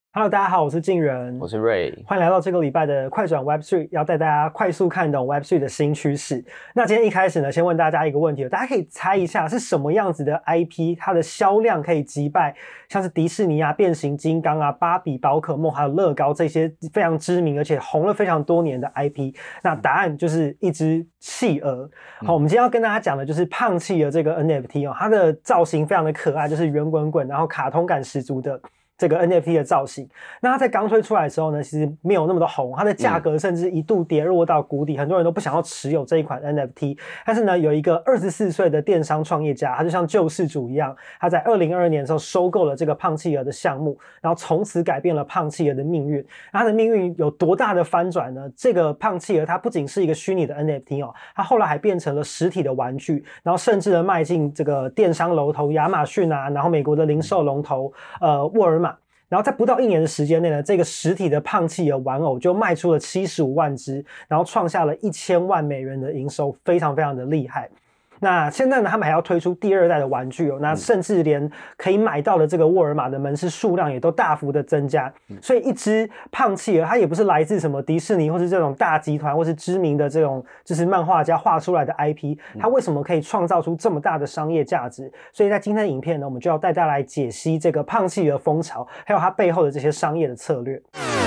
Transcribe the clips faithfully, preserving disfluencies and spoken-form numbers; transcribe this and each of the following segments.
Hello，大家好，我是静仁， 我是 Ray， 欢迎来到这个礼拜的快转 Web 三，要带大家快速看懂 Web 三的新趋势。那今天一开始呢，先问大家一个问题，大家可以猜一下是什么样子的 I P， 它的销量可以击败像是迪士尼啊、变形金刚啊、芭比、宝可梦还有乐高这些非常知名而且红了非常多年的 I P。那答案就是一只企鹅。好，我们今天要跟大家讲的就是胖企鹅这个 N F T 哦，它的造型非常的可爱，就是圆滚滚，然后卡通感十足的这个 N F T 的造型。那它在刚推出来的时候呢，其实没有那么的红，它的价格甚至一度跌落到谷底，嗯、很多人都不想要持有这一款 N F T。但是呢，有一个二十四岁的电商创业家，他就像救世主一样，他在二零二二年的时候收购了这个胖企鹅的项目，然后从此改变了胖企鹅的命运。那它的命运有多大的翻转呢？这个胖企鹅它不仅是一个虚拟的 N F T 哦，它后来还变成了实体的玩具，然后甚至呢迈进这个电商龙头亚马逊啊，然后美国的零售龙头呃沃尔玛。然后在不到一年的时间内呢，这个实体的胖企鹅玩偶就卖出了七十五万只，然后创下了一千万美元的营收，非常非常的厉害。那现在呢，他们还要推出第二代的玩具哦，那甚至连可以买到的这个沃尔玛的门市数量也都大幅的增加。所以一只胖企鹅，它也不是来自什么迪士尼或是这种大集团或是知名的这种就是漫画家画出来的 I P， 它为什么可以创造出这么大的商业价值？所以在今天的影片呢，我们就要带大家来解析这个胖企鹅风潮，还有它背后的这些商业的策略。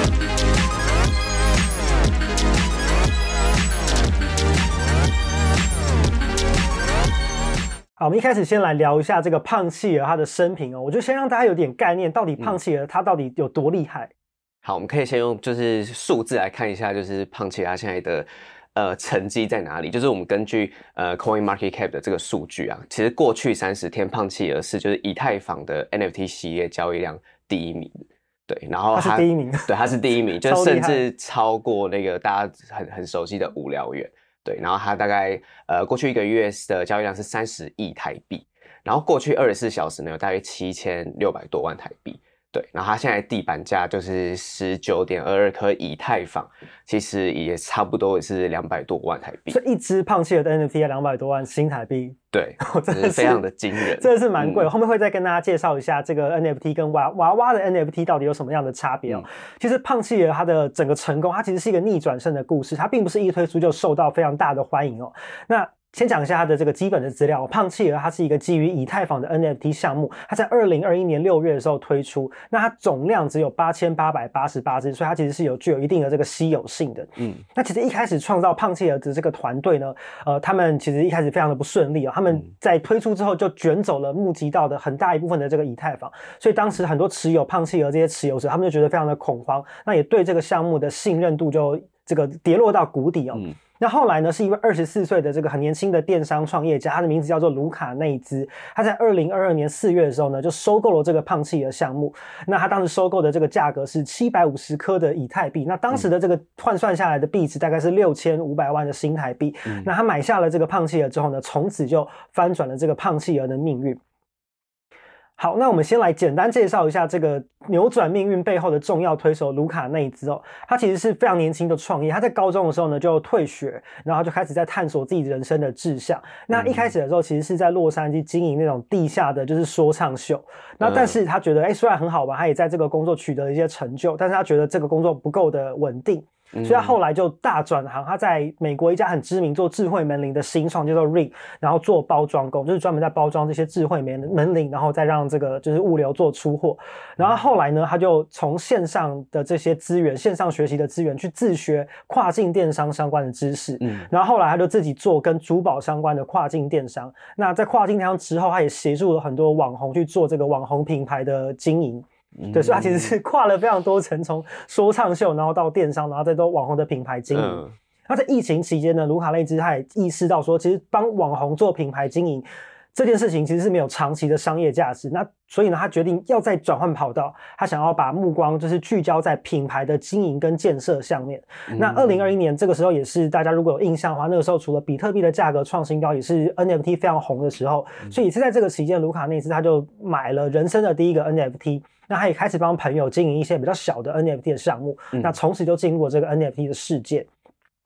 好，我们一开始先来聊一下这个胖企鹅它的生平哦，我就先让大家有点概念，到底胖企鹅它到底有多厉害。 好，我们可以先用就是数字来看一下，就是胖企鹅它现在的呃成绩在哪里？就是我们根据呃 Coin Market Cap 的这个数据啊，其实过去三十天胖企鹅是就是以太坊的 N F T 系列交易量第一名。对，然后它是第一名， 对，它是第一名，就甚至超过那个大家很很熟悉的无聊猿。对，然后它大概呃过去一个月的交易量是三十亿台币，然后过去二十四小时呢有大约七千六百多万台币。对，然后它现在地板价就是 十九点二二 颗以太坊，其实也差不多也是两百多万台币。 所以一只胖企鹅的 N F T 要两百多万新台币。 对， 真的是非常的惊人， 真的是蛮贵、嗯。后面会再跟大家介绍一下这个 N F T 跟娃娃娃的 N F T 到底有什么样的差别哦、嗯。其实胖企鹅它的整个成功，它其实是一个逆转胜的故事，它并不是一推出就受到非常大的欢迎哦。那先讲一下它的这个基本的资料。胖企鹅它是一个基于以太坊的 N F T 项目，它在二零二一年六月的时候推出，那它总量只有八千八百八十八只，所以它其实是有具有一定的这个稀有性的。嗯，那其实一开始创造胖企鹅的这个团队呢，呃，他们其实一开始非常的不顺利哦，他们在推出之后就卷走了募集到的很大一部分的这个以太坊，所以当时很多持有胖企鹅这些持有者，他们就觉得非常的恐慌，那也对这个项目的信任度就这个跌落到谷底哦。嗯，那后来呢，是一位二十四岁的这个很年轻的电商创业家，他的名字叫做卢卡内兹。他在二零二二年四月的时候呢，就收购了这个胖企鹅项目。那他当时收购的这个价格是七百五十颗的以太币，那当时的这个换算下来的币值大概是六千五百万的新台币。嗯，那他买下了这个胖企鹅之后呢，从此就翻转了这个胖企鹅的命运。好，那我们先来简单介绍一下这个扭转命运背后的重要推手卢卡内兹哦。他其实是非常年轻的创业，他在高中的时候呢就退学，然后就开始在探索自己人生的志向。那一开始的时候其实是在洛杉矶经营那种地下的就是说唱秀，那但是他觉得哎、欸，虽然很好玩，他也在这个工作取得了一些成就，但是他觉得这个工作不够的稳定。所以他后来就大转行，他在美国一家很知名做智慧门铃的新创叫做 Ring， 然后做包装工，就是专门在包装这些智慧门门铃，然后再让这个就是物流做出货。然后后来呢，他就从线上的这些资源、线上学习的资源去自学跨境电商相关的知识。嗯，然后后来他就自己做跟珠宝相关的跨境电商。那在跨境电商之后，他也协助了很多网红去做这个网红品牌的经营。对，所以他其实是跨了非常多层，从说唱秀，然后到电商，然后再到网红的品牌经营。嗯，那在疫情期间呢，卢卡内兹他也意识到说，其实帮网红做品牌经营这件事情其实是没有长期的商业价值。那所以呢，他决定要再转换跑道，他想要把目光就是聚焦在品牌的经营跟建设上面。嗯，那二零二一年这个时候也是大家如果有印象的话，那个时候除了比特币的价格创新高，也是 N F T 非常红的时候。嗯，所以也是在这个期间，卢卡内兹他就买了人生的第一个 N F T。那他也开始帮朋友经营一些比较小的 N F T 的项目，嗯，那从此就进入了这个 N F T 的世界。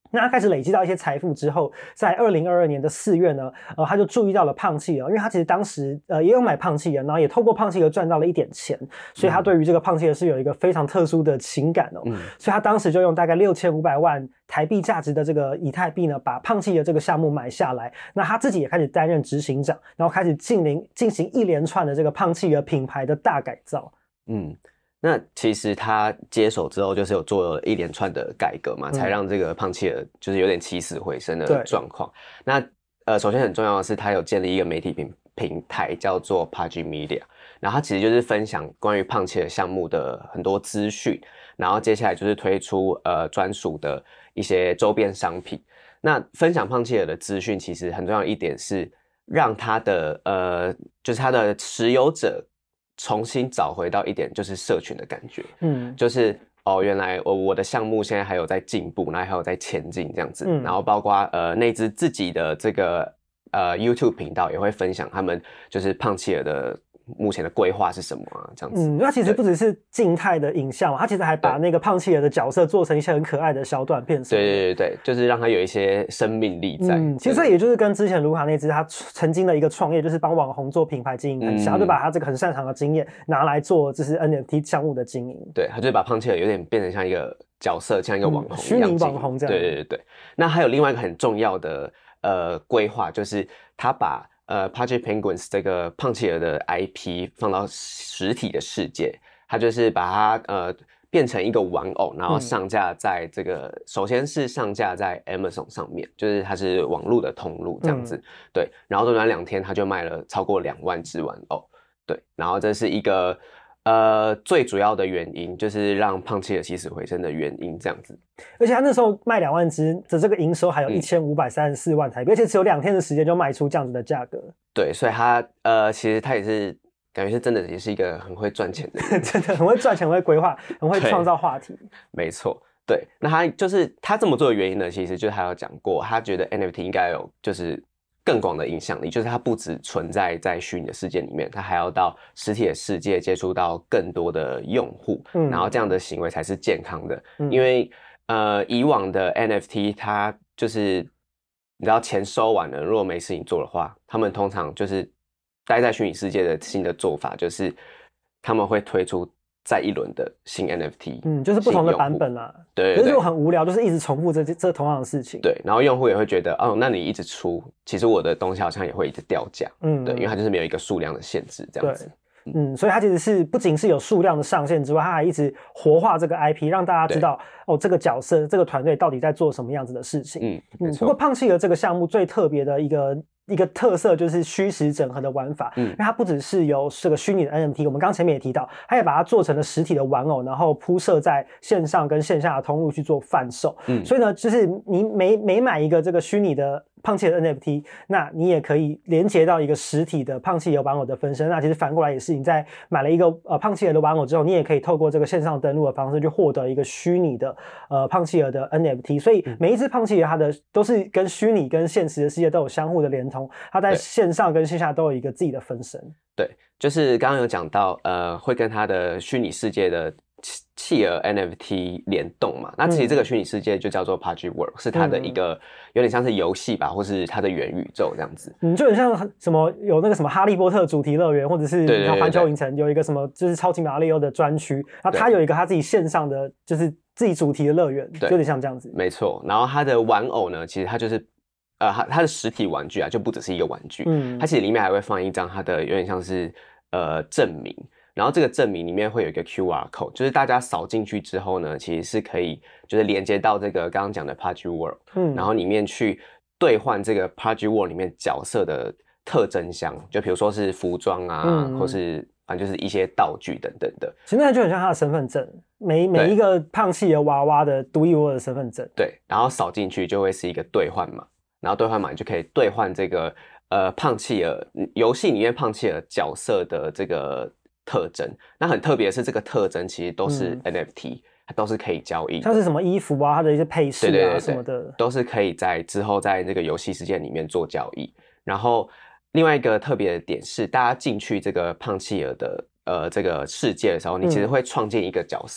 那他开始累积到一些财富之后，在二零二二年的四月呢，呃，他就注意到了胖企鹅，因为他其实当时呃也有买胖企鹅，然后也透过胖企鹅赚到了一点钱，所以他对于这个胖企鹅是有一个非常特殊的情感哦。嗯、所以他当时就用大概六千五百万台币价值的这个以太币呢，把胖企鹅这个项目买下来。那他自己也开始担任执行长，然后开始进行进行一连串的这个胖企鹅品牌的大改造。 嗯。那其实他接手之后，就是有做了一连串的改革嘛，嗯、才让这个胖企鹅就是有点起死回生的状况。那呃，首先很重要的是，他有建立一个媒体平平台，叫做 Pudgy Media， 然后他其实就是分享关于胖企鹅项目的很多资讯，然后接下来就是推出呃专属的一些周边商品。那分享胖企鹅的资讯，其实很重要的一点是让他的呃，就是他的持有者。重新找回到一点就是社群的感觉，嗯，就是哦，原来我我的项目现在还有在进步，然后还有在前进这样子，嗯、然后包括呃那支自己的这个呃 YouTube 频道也会分享他们就是胖企鹅的目前的规划是什么啊，这样子。 嗯，那其实不只是静态的影像，他其实还把那个胖企鹅的角色做成一些很可爱的小短片。 对对对对，就是让他有一些生命力在。 嗯，其实也就是跟之前卢卡那支他曾经的一个创业，就是帮网红做品牌经营很像，他、嗯、就把他这个很擅长的经验拿来做就是 N F T 项目的经营。 对，他就把胖企鹅有点变成像一个角色，像一个网红虚拟、嗯、网红这样。 对对对对。那还有另外一个很重要的呃规划，就是他把呃 Pudgy Penguins 这个胖企鹅的 I P 放到实体的世界，他就是把它呃变成一个玩偶，然后上架在这个、嗯、首先是上架在 Amazon 上面，就是它是网络的通路这样子，嗯、对，然后短短两天他就卖了超过两万只玩偶，对，然后这是一个呃最主要的原因，就是让胖企鹅起死回生的原因这样子。 而且他那时候卖两万只的这个营收还有一千五百三十四万台币、嗯，而且只有两天的时间就卖出这样子的价格。 对，所以他呃其实他也是感觉是真的也是一个很会赚钱的人， 真的很会赚钱，很会规划，很会创造话题。 没错，对。那他就是他这么做的原因呢，其实就是他有讲过，他觉得 N F T 应该有就是更广的影响力，就是它不只存在在虚拟的世界里面，它还要到实体的世界接触到更多的用户，嗯、然后这样的行为才是健康的，嗯、因为。呃，以往的 N F T 它就是你知道钱收完了，如果没事情做的话，他们通常就是待在虚拟世界的新的做法就是他们会推出再一轮的新 N F T， 嗯，就是不同的版本啦。 对， 对， 对， 可是我很无聊，就是一直重复这这同样的事情。 对，然后用户也会觉得，哦，那你一直出，其实我的东西好像也会一直掉价，嗯，对，因为它就是没有一个数量的限制，这样子。 嗯，所以它其实是不仅是有数量的上限之外，它还一直活化这个 I P， 让大家知道哦，这个角色、这个团队到底在做什么样子的事情。嗯嗯。不过胖企鹅这个项目最特别的一个一个特色就是虚实整合的玩法，嗯，因为它不只是有这个虚拟的 N F T， 我们刚前面也提到，它也把它做成了实体的玩偶，然后铺设在线上跟线下的通路去做贩售。嗯，所以呢，就是你每每买一个这个虚拟的胖企鹅的 N F T， 那你也可以连接到一个实体的胖企鹅玩偶的分身。那其实反过来也是，你在买了一个呃胖企鹅的玩偶之后，你也可以透过这个线上登录的方式去获得一个虚拟的呃胖企鹅的 N F T。所以每一只胖企鹅它的都是跟虚拟跟现实的世界都有相互的连通，它在线上跟线下都有一个自己的分身。 对，就是刚刚有讲到呃会跟它的虚拟世界的企鹅 N F T 联动嘛，那其实这个虚拟世界就叫做 Pudgy World， 是它的一个有点像是游戏吧，或是它的元宇宙这样子。 嗯，就很像什么有那个什么哈利波特主题乐园，或者是环球影城有一个什么就是超级马里奥的专区，然后它有一个它自己线上的就是自己主题的乐园，有点像这样子。 没错，然后它的玩偶呢，其实它就是呃它它的实体玩具啊，就不只是一个玩具，嗯，它其实里面还会放一张它的有点像是呃证明。然后这个证明里面会有一个 Q R code， 就是大家扫进去之后呢，其实是可以就是连接到这个刚刚讲的 Pudgy World， 嗯，然后里面去兑换这个 Pudgy World 里面角色的特征箱，就比如说是服装啊，嗯、或是反正就是一些道具等等的。 其实那就很像他的身份证，每每一个胖企鹅娃娃的独一无二的身份证。 对，然后扫进去就会是一个兑换码，然后兑换码你就可以兑换这个呃胖企鹅游戏里面胖企鹅角色的这个特征。那很特别的是，这个特征其实都是 N F T，、嗯、它都是可以交易的， 像是什么衣服啊，它的一些配饰啊，对对对对什么的， 都是可以在之后在那个游戏世界里面做交易。然后另外一个特别的点是，大家进去这个胖企鹅的呃这个世界的时候，你其实会创建一个角色嘛，嗯、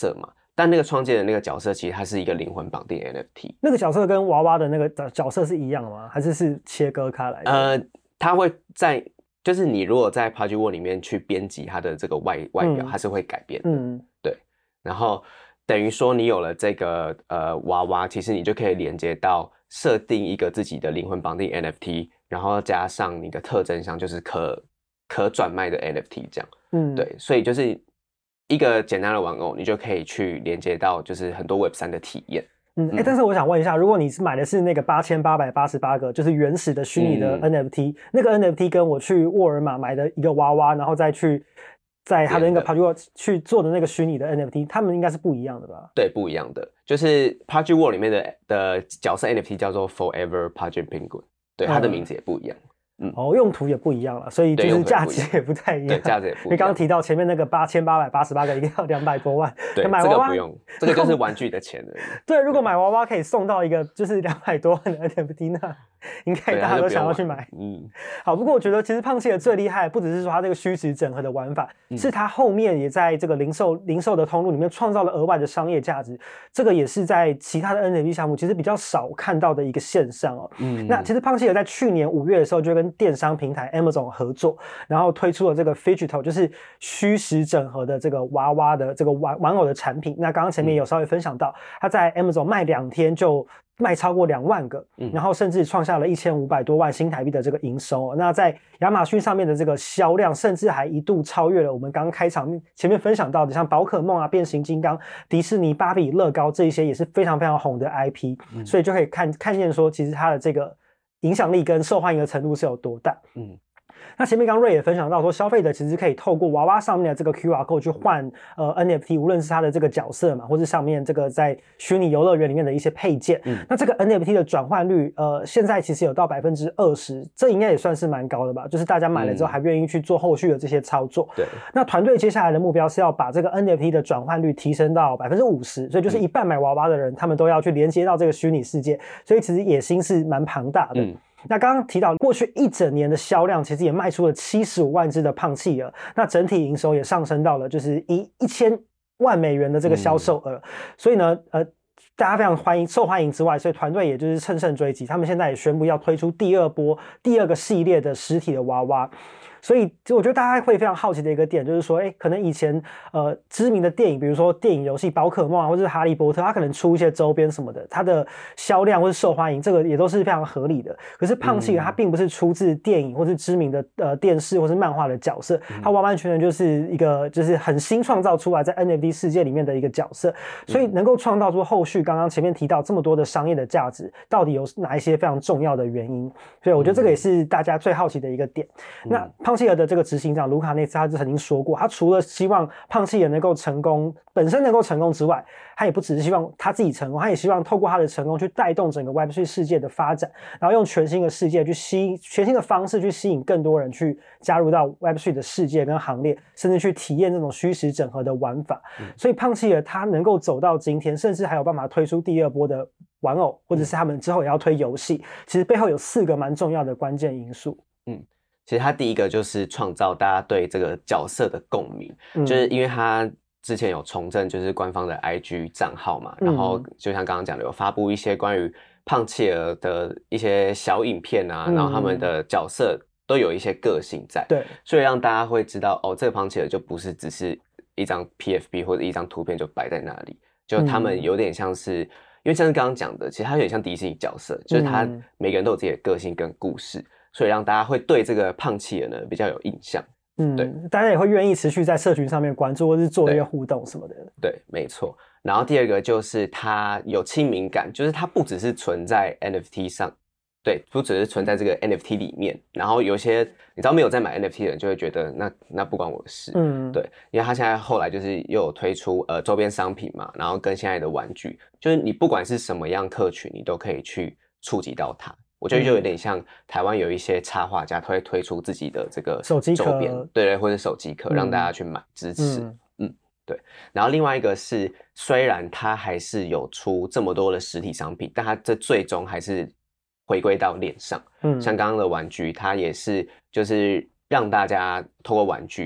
但那个创建的那个角色其实它是一个灵魂绑定的 N F T。 那个角色跟娃娃的那个角色是一样的吗？还是是切割开来的？ 呃，它会在就是你如果在 Project World 里面去编辑它的这个外外表， 嗯它是会改变的。 嗯， 对。然后等于说你有了这个呃娃娃，其实你就可以连接到设定一个自己的灵魂绑定 N F T， 然后加上你的特征箱，就是可可转卖的 N F T 这样。 嗯， 对，所以就是一个简单的玩偶，你就可以去连接到就是很多 Web 三的体验。 嗯，哎、欸，但是我想问一下，如果你是买的是那个八千八百八十八个，就是原始的虚拟的 N F T，、嗯、那个 N F T 跟我去沃尔玛买的一个娃娃，然后再去在他的那个 Project World 去做的那个虚拟的 N F T， 他们应该是不一样的吧？ 对，不一样的。就是 Project World 里面的的角色 N F T 叫做 Forever Project Penguin， 对，它的名字也不一样。嗯， 哦，用途也不一样了，所以就是价值也不太一样。 对，价值也不一样。 因为刚刚提到前面那个八千八百八十八个，一个要两百多万。 对， 买娃娃这个不用，这个就是玩具的钱而已。 对，如果买娃娃可以送到一个就是两百多万的 N F T， 那应该大家都想要去买。 嗯， 好，不过我觉得其实胖企鹅最厉害，不只是说它这个虚实整合的玩法，嗯、是它后面也在这个零售零售的通路里面创造了额外的商业价值。这个也是在其他的 N F T 项目其实比较少看到的一个现象哦。嗯，那其实胖企鹅在去年五月的时候就跟电商平台 Amazon 合作，然后推出了这个 Phygital， 就是虚实整合的这个娃娃的这个玩玩偶的产品。那刚刚前面有稍微分享到，它在 Amazon 卖两天就卖超过两万个，嗯、然后甚至创下了一千五百多万新台币的这个营收、哦。那在亚马逊上面的这个销量，甚至还一度超越了我们刚刚开场前面分享到的，像宝可梦啊、变形金刚、迪士尼、芭比、乐高这一些也是非常非常红的 I P，、嗯、所以就可以看看见说，其实它的这个影响力跟受欢迎的程度是有多大。嗯。那前面刚瑞也分享到说，消费者其实可以透过娃娃上面的这个 Q R code 去换呃 N F T， 无论是它的这个角色嘛，或是上面这个在虚拟游乐园里面的一些配件。嗯，那这个 N F T 的转换率，呃，现在其实有到百分之二十，这应该也算是蛮高的吧？就是大家买了之后还愿意去做后续的这些操作。 对、嗯。 那团队接下来的目标是要把这个 N F T 的转换率提升到百分之五十，所以就是一半买娃娃的人，他们都要去连接到这个虚拟世界，所以其实野心是蛮庞大的。嗯。那刚刚提到过去一整年的销量，其实也卖出了七十五万只的胖企鹅，那整体营收也上升到了就是一一千万美元的这个销售额、嗯，所以呢，呃，大家非常欢迎，受欢迎之外，所以团队也就是乘胜追击，他们现在也宣布要推出第二波、第二个系列的实体的娃娃。所以我觉得大家会非常好奇的一个点就是说，哎，可能以前呃知名的电影，比如说电影游戏宝可梦啊，或者是哈利波特，它可能出一些周边什么的，它的销量或是受欢迎，这个也都是非常合理的。可是胖企鹅它并不是出自电影或是知名的呃电视或是漫画的角色，它完完全全就是一个就是很新创造出来在 N F T 世界里面的一个角色，所以能够创造出后续刚刚前面提到这么多的商业的价值，到底有哪一些非常重要的原因？所以我觉得这个也是大家最好奇的一个点。嗯、那胖企鹅的这个执行长卢卡内斯他曾经说过，他除了希望胖企鹅能够成功，本身能够成功之外，他也不只是希望他自己成功，他也希望透过他的成功去带动整个 Web 三 世界的发展，然后用全新的世界去吸全新的方式去吸引更多人去加入到 Web 三 的世界跟行列，甚至去体验这种虚实整合的玩法。嗯、所以胖企鹅他能够走到今天，甚至还有办法推出第二波的玩偶，或者是他们之后也要推游戏，其实背后有四个蛮重要的关键因素。 嗯。其实他第一个就是创造大家对这个角色的共鸣、嗯，就是因为他之前有重振就是官方的 I G 账号嘛、嗯，然后就像刚刚讲的，有发布一些关于胖企鹅的一些小影片啊、嗯，然后他们的角色都有一些个性在， 对， 所以让大家会知道哦，这个胖企鹅就不是只是一张 P F P 或者一张图片就摆在那里，就他们有点像是，嗯、因为像是刚刚讲的，其实他有点像迪士尼角色，就是他每个人都有自己的个性跟故事。所以让大家会对这个胖企鹅呢比较有印象， 嗯，对，大家也会愿意持续在社群上面关注，或是做一些互动什么的。 对，对没错。然后第二个就是它有亲民感，就是它不只是存在 N F T 上，对，不只是存在这个 N F T 里面。然后有些你知道没有在买 N F T 的人就会觉得那那不关我的事，嗯，对，因为它现在后来就是又有推出呃周边商品嘛，然后跟现在的玩具，就是你不管是什么样客群，你都可以去触及到它。我觉得就有点像台湾有一些插画家，他会推出自己的这个手机周边，对对，或者手机壳、嗯，让大家去买支持。嗯, 嗯，对。然后另外一个是，虽然它还是有出这么多的实体商品，但它这最终还是回归到链上。嗯，像刚刚的玩具，它也是就是让大家透过玩具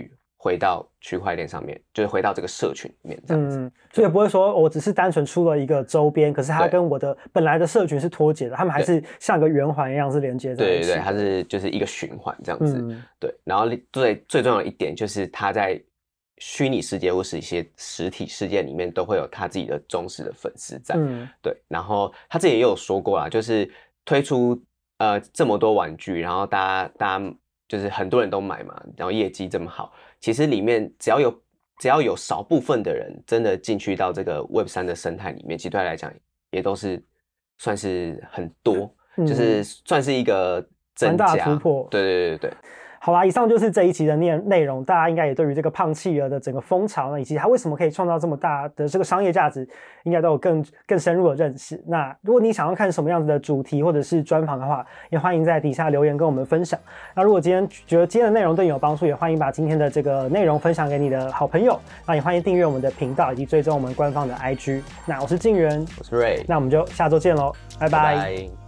回到区块链上面，就是回到这个社群里面这样子。 嗯，所以也不会说我只是单纯出了一个周边，可是它跟我的本来的社群是脱节的，他们还是像个圆环一样是连接在一起。 对对对，它是就是一个循环这样子。 嗯、对， 然后最最重要的一点就是它在虚拟世界或是一些实体世界里面都会有他自己的忠实的粉丝在。嗯，对。然后他自己也有说过啦，就是推出呃这么多玩具，然后大家大家就是很多人都买嘛，然后业绩这么好，其实里面只要有只要有少部分的人真的进去到这个 Web 三 的生态里面，其实对他来讲也都是算是很多，嗯、就是算是一个增加蛮大突破。 对对对对。 好啦，以上就是这一集的内内容，大家应该也对于这个胖企鹅的整个风潮呢，以及它为什么可以创造这么大的这个商业价值，应该都有更更深入的认识。那如果你想要看什么样子的主题或者是专访的话，也欢迎在底下留言跟我们分享。那如果今天觉得今天的内容对你有帮助，也欢迎把今天的这个内容分享给你的好朋友。那也欢迎订阅我们的频道以及追踪我们官方的 I G。那我是静源， 我是 Ray， 那我们就下周见喽，拜拜。 拜拜。